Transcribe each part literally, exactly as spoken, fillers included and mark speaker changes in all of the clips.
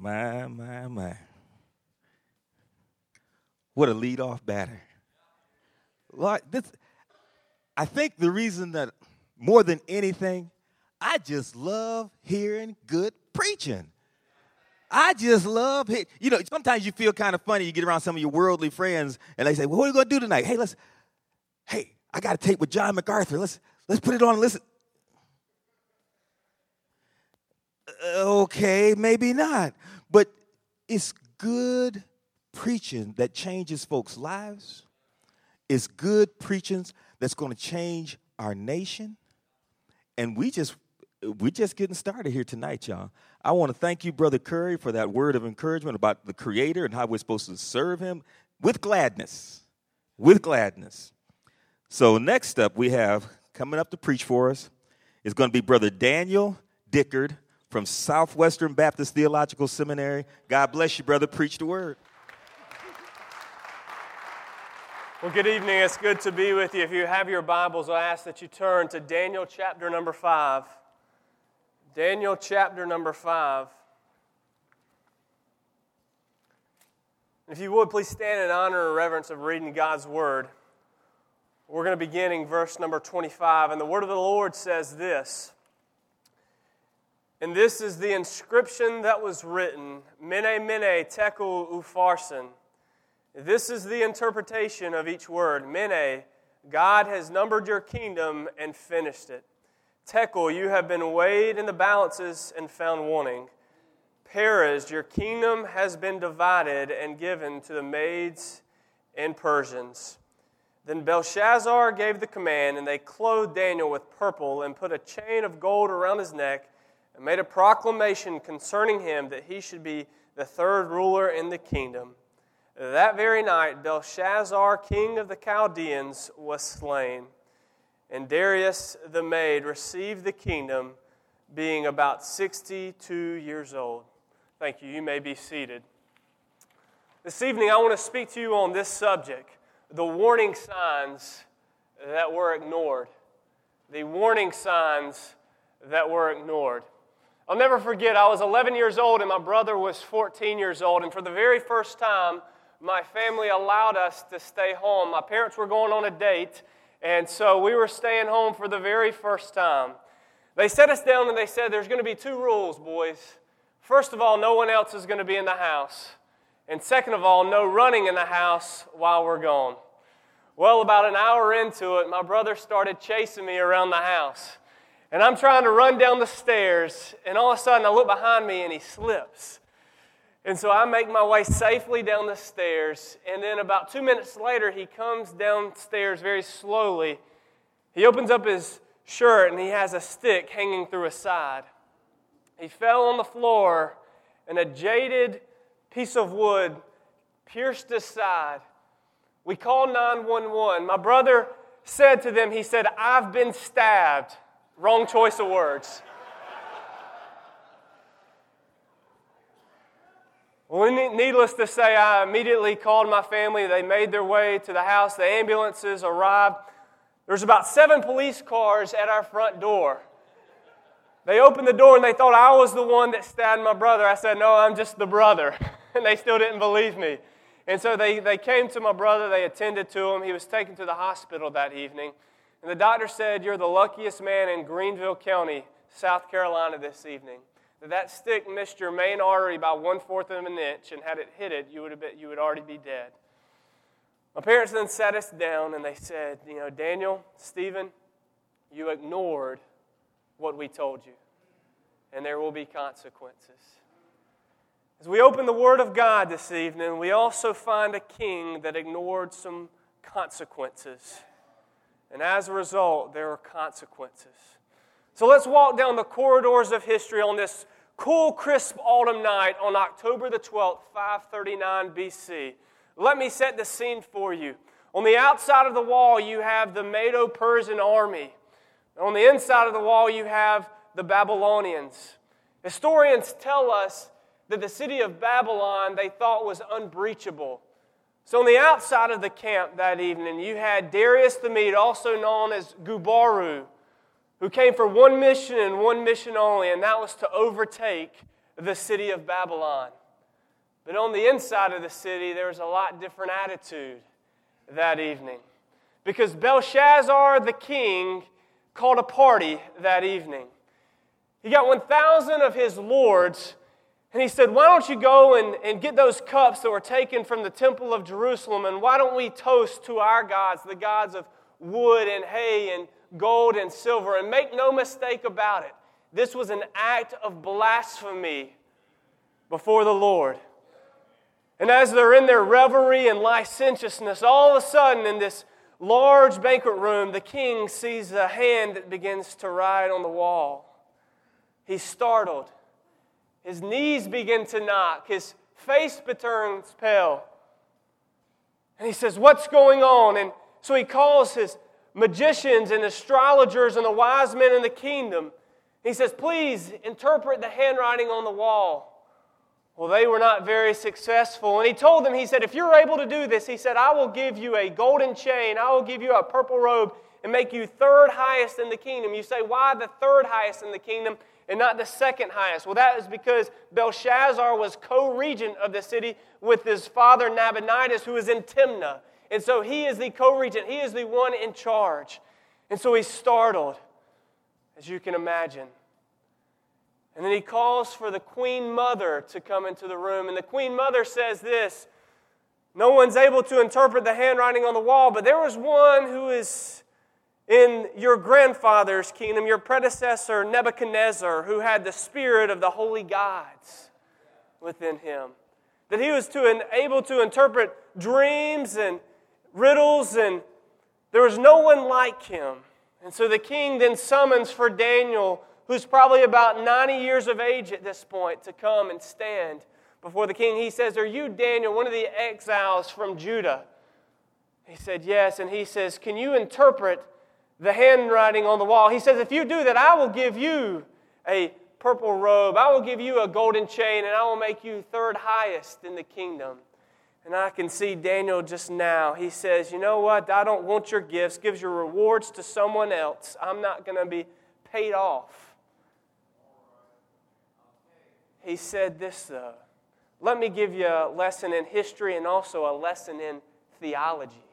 Speaker 1: My, my, my. What a leadoff batter. Lord, this, I think the reason that more than anything, I just love hearing good preaching. I just love it. You know, sometimes you feel kind of funny. You get around some of your worldly friends, and they say, well, what are you going to do tonight? Hey, let's, hey, I got a tape with John MacArthur. Let's, let's put it on and listen. Okay, maybe not. But it's good preaching that changes folks' lives. It's good preaching that's going to change our nation. And we just, we're just getting started here tonight, y'all. I want to thank you, Brother Curry, for that word of encouragement about the Creator and how we're supposed to serve Him with gladness, with gladness. So next up we have, coming up to preach for us, is going to be Brother Daniel Dickard from Southwestern Baptist Theological Seminary. God bless you, brother. Preach the word.
Speaker 2: Well, good evening. It's good to be with you. If you have your Bibles, I ask that you turn to Daniel chapter number five. Daniel chapter number five. If you would, please stand in honor and reverence of reading God's Word. We're going to be beginning verse number twenty-five, and the Word of the Lord says this. And this is the inscription that was written, Mene, Mene, Tekel, Upharsin. This is the interpretation of each word. Mene, God has numbered your kingdom and finished it. Tekel, you have been weighed in the balances and found wanting. Peres, your kingdom has been divided and given to the Medes and Persians. Then Belshazzar gave the command, and they clothed Daniel with purple and put a chain of gold around his neck and made a proclamation concerning him that he should be the third ruler in the kingdom. That very night, Belshazzar, king of the Chaldeans, was slain, and Darius the Mede received the kingdom, being about sixty-two years old. Thank you. You may be seated. This evening, I want to speak to you on this subject, the warning signs that were ignored. The warning signs that were ignored. I'll never forget, I was eleven years old and my brother was fourteen years old, and for the very first time, my family allowed us to stay home. My parents were going on a date, and so we were staying home for the very first time. They set us down and they said, there's going to be two rules, boys. First of all, no one else is going to be in the house. And second of all, no running in the house while we're gone. Well, about an hour into it, my brother started chasing me around the house. And I'm trying to run down the stairs, and all of a sudden I look behind me and he slips. And so I make my way safely down the stairs, and then about two minutes later, he comes downstairs very slowly. He opens up his shirt, and he has a stick hanging through his side. He fell on the floor, and a jaded piece of wood pierced his side. We called nine one one. My brother said to them, he said, I've been stabbed. Wrong choice of words. Well, needless to say, I immediately called my family. They made their way to the house. The ambulances arrived. There's about seven police cars at our front door. They opened the door and they thought I was the one that stabbed my brother. I said, no, I'm just the brother. And they still didn't believe me. And so they, they came to my brother. They attended to him. He was taken to the hospital that evening. And the doctor said, you're the luckiest man in Greenville County, South Carolina this evening. That that stick missed your main artery by one-fourth of an inch, and had it hit it, you would have been, you would already be dead. My parents then sat us down, and they said, you know, Daniel, Stephen, you ignored what we told you, and there will be consequences. As we open the Word of God this evening, we also find a king that ignored some consequences. And as a result, there are consequences. So let's walk down the corridors of history on this cool, crisp autumn night on October the twelfth, five thirty-nine B C. Let me set the scene for you. On the outside of the wall, you have the Medo-Persian army. On the inside of the wall, you have the Babylonians. Historians tell us that the city of Babylon they thought was unbreachable. So on the outside of the camp that evening, you had Darius the Mede, also known as Gubaru, who came for one mission and one mission only, and that was to overtake the city of Babylon. But on the inside of the city, there was a lot different attitude that evening. Because Belshazzar the king called a party that evening. He got one thousand of his lords, and he said, why don't you go and, and get those cups that were taken from the temple of Jerusalem, and why don't we toast to our gods, the gods of wood and hay and gold and silver. And make no mistake about it, this was an act of blasphemy before the Lord. And as they're in their revelry and licentiousness, all of a sudden in this large banquet room, the king sees a hand that begins to write on the wall. He's startled. His knees begin to knock. His face turns pale. And he says, what's going on? And so he calls his magicians and astrologers and the wise men in the kingdom. He says, please interpret the handwriting on the wall. Well, they were not very successful. And he told them, he said, if you're able to do this, he said, I will give you a golden chain. I will give you a purple robe and make you third highest in the kingdom. You say, why the third highest in the kingdom and not the second highest? Well, that is because Belshazzar was co-regent of the city with his father Nabonidus, who was in Timnah. And so he is the co-regent. He is the one in charge. And so he's startled, as you can imagine. And then he calls for the queen mother to come into the room. And the queen mother says this, no one's able to interpret the handwriting on the wall, but there was one who is in your grandfather's kingdom, your predecessor Nebuchadnezzar, who had the spirit of the holy gods within him. That he was to able to interpret dreams and riddles, and there was no one like him. And so the king then summons for Daniel, who's probably about ninety years of age at this point, to come and stand before the king. He says, are you Daniel, one of the exiles from Judah? He said, yes. And he says, can you interpret the handwriting on the wall? He says, if you do that, I will give you a purple robe. I will give you a golden chain, and I will make you third highest in the kingdom. And I can see Daniel just now. He says, you know what? I don't want your gifts. Give your rewards to someone else. I'm not going to be paid off. He said this, though. Let me give you a lesson in history and also a lesson in theology.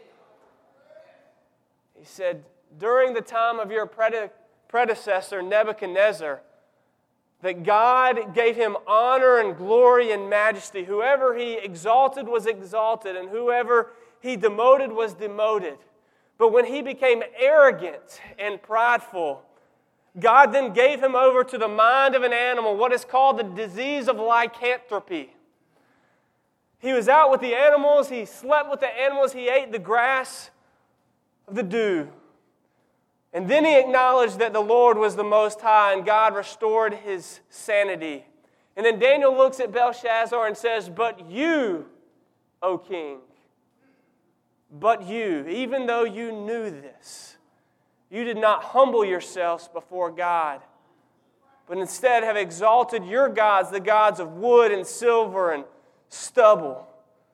Speaker 2: He said, during the time of your predecessor, Nebuchadnezzar, that God gave him honor and glory and majesty. Whoever he exalted was exalted, and whoever he demoted was demoted. But when he became arrogant and prideful, God then gave him over to the mind of an animal, what is called the disease of lycanthropy. He was out with the animals, he slept with the animals, he ate the grass of the dew. And then he acknowledged that the Lord was the Most High, and God restored his sanity. And then Daniel looks at Belshazzar and says, but you, O king, but you, even though you knew this, you did not humble yourselves before God, but instead have exalted your gods, the gods of wood and silver and stubble.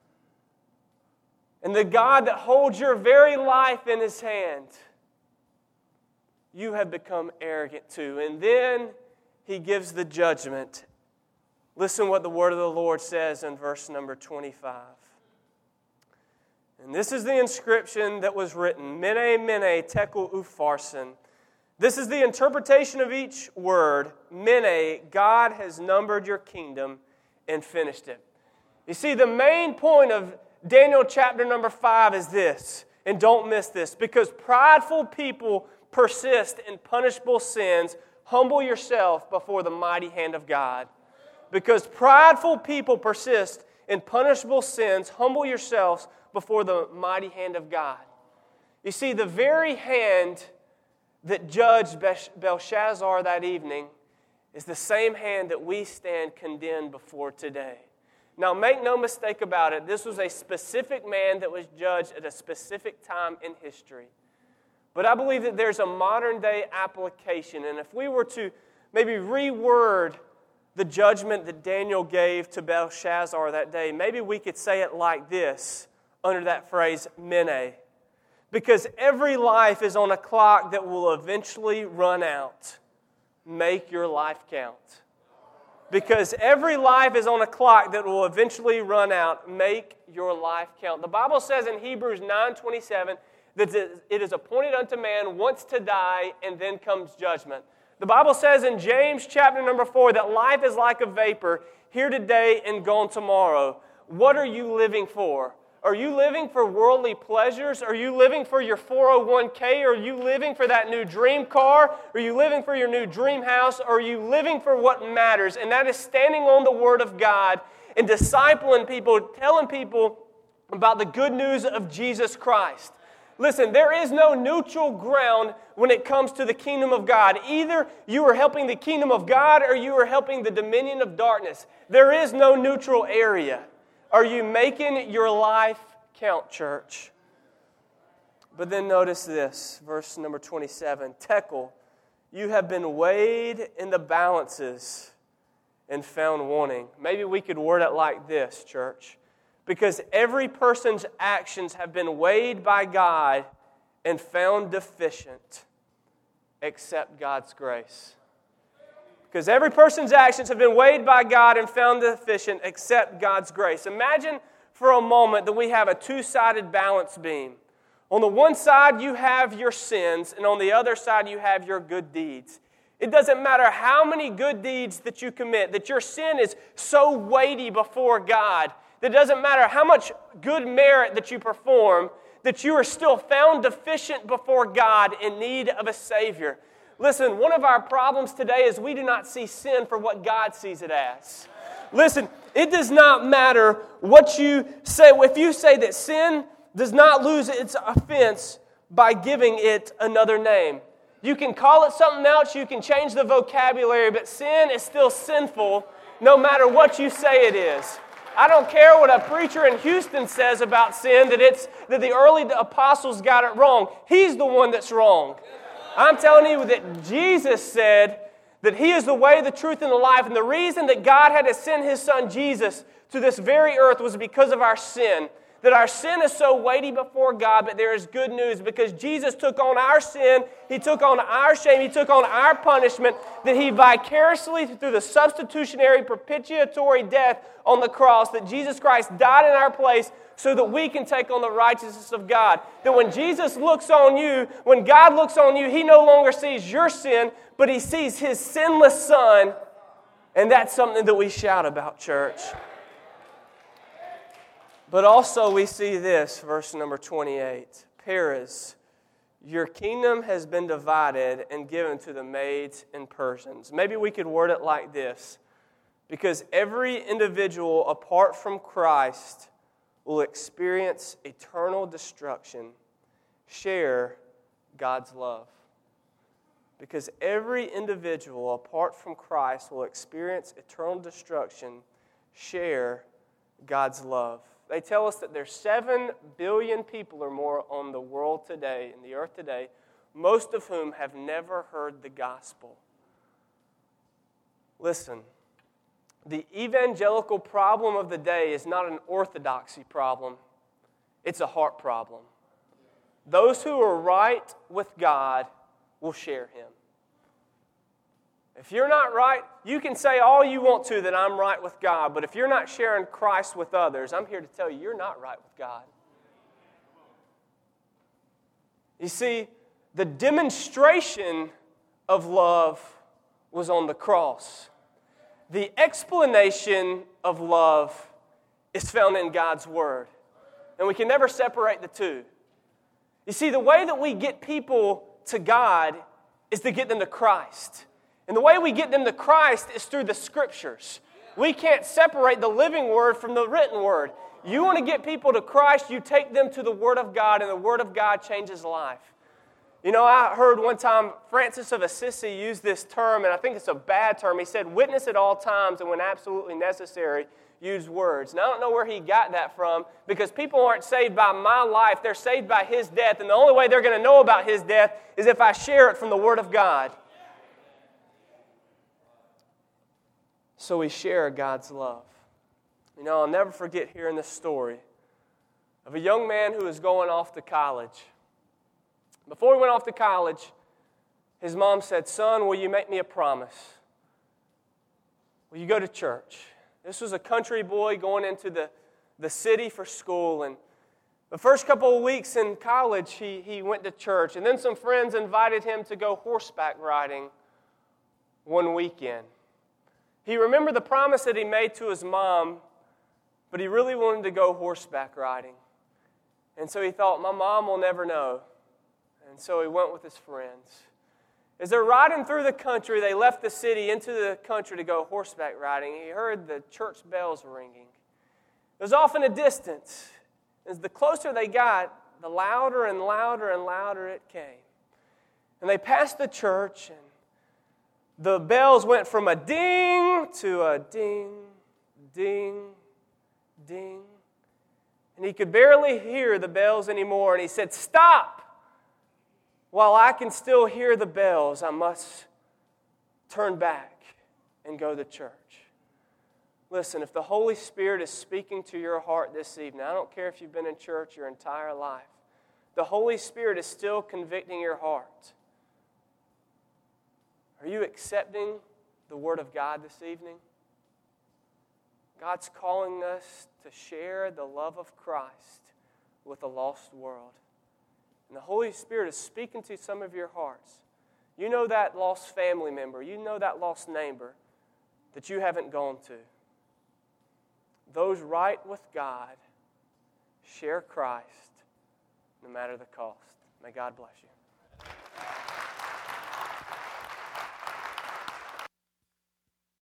Speaker 2: And the God that holds your very life in his hand, you have become arrogant too. And then he gives the judgment. Listen what the word of the Lord says in verse number twenty-five. And this is the inscription that was written, Mene, Mene, Tekel, Upharsin. This is the interpretation of each word. Mene, God has numbered your kingdom and finished it. You see, the main point of Daniel chapter number five is this, and don't miss this, because prideful people persist in punishable sins, humble yourself before the mighty hand of God. Because prideful people persist in punishable sins, humble yourselves before the mighty hand of God. You see, the very hand that judged Belshazzar that evening is the same hand that we stand condemned before today. Now, make no mistake about it, this was a specific man that was judged at a specific time in history. But I believe that there's a modern-day application, and if we were to maybe reword the judgment that Daniel gave to Belshazzar that day, maybe we could say it like this, under that phrase, Mene. Because every life is on a clock that will eventually run out. Make your life count. Because every life is on a clock that will eventually run out. Make your life count. The Bible says in Hebrews nine twenty-seven that it is appointed unto man once to die, and then comes judgment. The Bible says in James chapter number four that life is like a vapor, here today and gone tomorrow. What are you living for? Are you living for worldly pleasures? Are you living for your four oh one k? Are you living for that new dream car? Are you living for your new dream house? Or are you living for what matters? And that is standing on the Word of God and discipling people, telling people about the good news of Jesus Christ. Listen, there is no neutral ground when it comes to the kingdom of God. Either you are helping the kingdom of God or you are helping the dominion of darkness. There is no neutral area. Are you making your life count, church? But then notice this, verse number twenty-seven. Tekel, you have been weighed in the balances and found wanting. Maybe we could word it like this, church. Because every person's actions have been weighed by God and found deficient, except God's grace. Because every person's actions have been weighed by God and found deficient except God's grace. Imagine for a moment that we have a two-sided balance beam. On the one side, you have your sins, and on the other side, you have your good deeds. It doesn't matter how many good deeds that you commit, that your sin is so weighty before God, that it doesn't matter how much good merit that you perform, that you are still found deficient before God in need of a Savior. Listen, one of our problems today is we do not see sin for what God sees it as. Listen, it does not matter what you say. If you say that sin does not lose its offense by giving it another name. You can call it something else, you can change the vocabulary, but sin is still sinful no matter what you say it is. I don't care what a preacher in Houston says about sin, that it's that the early apostles got it wrong. He's the one that's wrong. I'm telling you that Jesus said that He is the way, the truth, and the life. And the reason that God had to send His Son Jesus to this very earth was because of our sin. That our sin is so weighty before God, but there is good news because Jesus took on our sin, He took on our shame, He took on our punishment, that He vicariously, through the substitutionary propitiatory death on the cross, that Jesus Christ died in our place so that we can take on the righteousness of God. That when Jesus looks on you, when God looks on you, He no longer sees your sin, but He sees His sinless Son, and that's something that we shout about, church. But also we see this, verse number twenty-eight. Peres, your kingdom has been divided and given to the Medes and Persians. Maybe we could word it like this. Because every individual apart from Christ will experience eternal destruction. Share God's love. Because every individual apart from Christ will experience eternal destruction. Share God's love. They tell us that there's seven billion people or more on the world today, in the earth today, most of whom have never heard the gospel. Listen, the evangelical problem of the day is not an orthodoxy problem. It's a heart problem. Those who are right with God will share Him. If you're not right, you can say all you want to that I'm right with God, but if you're not sharing Christ with others, I'm here to tell you you're not right with God. You see, the demonstration of love was on the cross. The explanation of love is found in God's Word. And we can never separate the two. You see, the way that we get people to God is to get them to Christ. And the way we get them to Christ is through the Scriptures. We can't separate the living Word from the written Word. You want to get people to Christ, you take them to the Word of God, and the Word of God changes life. You know, I heard one time Francis of Assisi use this term, and I think it's a bad term. He said, witness at all times, and when absolutely necessary, use words. And I don't know where he got that from, because people aren't saved by my life. They're saved by His death, and the only way they're going to know about His death is if I share it from the Word of God. So we share God's love. You know, I'll never forget hearing this story of a young man who was going off to college. Before he went off to college, his mom said, son, will you make me a promise? Well, you go to church. This was a country boy going into the, the city for school. And the first couple of weeks in college, he, he went to church. And then some friends invited him to go horseback riding one weekend. He remembered the promise that he made to his mom, but he really wanted to go horseback riding. And so he thought, my mom will never know. And so he went with his friends. As they're riding through the country, they left the city into the country to go horseback riding. He heard the church bells ringing. It was off in a distance. As the closer they got, the louder and louder and louder it came. And they passed the church, and the bells went from a ding to a ding, ding, ding. And he could barely hear the bells anymore. And he said, "Stop! While I can still hear the bells, I must turn back and go to church." Listen, if the Holy Spirit is speaking to your heart this evening, I don't care if you've been in church your entire life, the Holy Spirit is still convicting your heart. Are you accepting the Word of God this evening? God's calling us to share the love of Christ with a lost world. And the Holy Spirit is speaking to some of your hearts. You know that lost family member. You know that lost neighbor that you haven't gone to. Those right with God, share Christ no matter the cost. May God bless you.